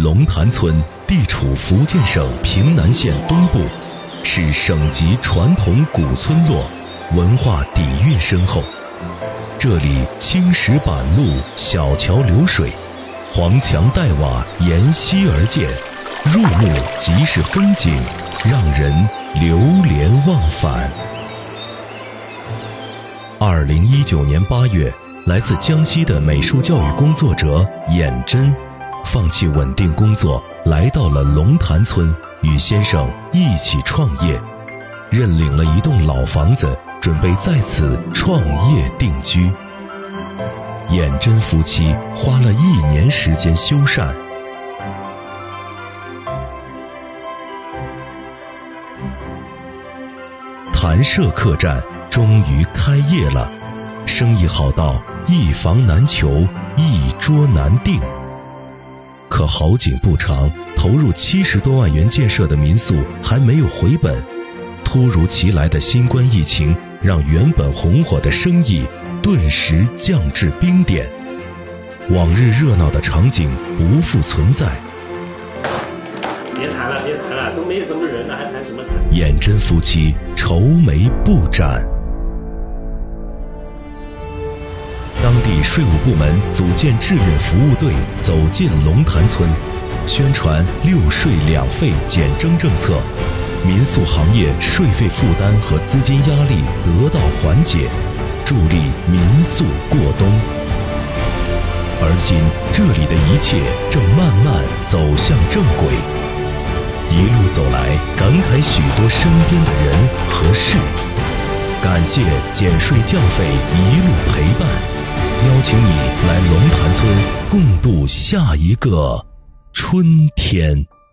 龙潭村地处福建省平南县东部，是省级传统古村落，文化底蕴深厚。这里青石板路，小桥流水，黄墙黛瓦沿溪而建，入目即是风景，让人流连忘返。2019年8月，来自江西的美术教育工作者闫真放弃稳定工作，来到了龙潭村，与先生一起创业，认领了一栋老房子，准备在此创业定居。闫真夫妻花了1年时间修缮。潭社客栈终于开业了，生意好到一房难求，一桌难订。可好景不长，投入70多万元建设的民宿还没有回本，突如其来的新冠疫情让原本红火的生意顿时降至冰点，往日热闹的场景不复存在。 别谈了，都没什么人了，还谈什么谈？ 闫真夫妻愁眉不展。当地税务部门组建志愿服务队，走进龙潭村，宣传6税2费减征政策，民宿行业税费负担和资金压力得到缓解，助力民宿过冬。而今这里的一切正慢慢走向正轨，一路走来，感慨许多身边的人和事，感谢减税降费一路陪伴，邀请你来龙潭村共度下一个春天。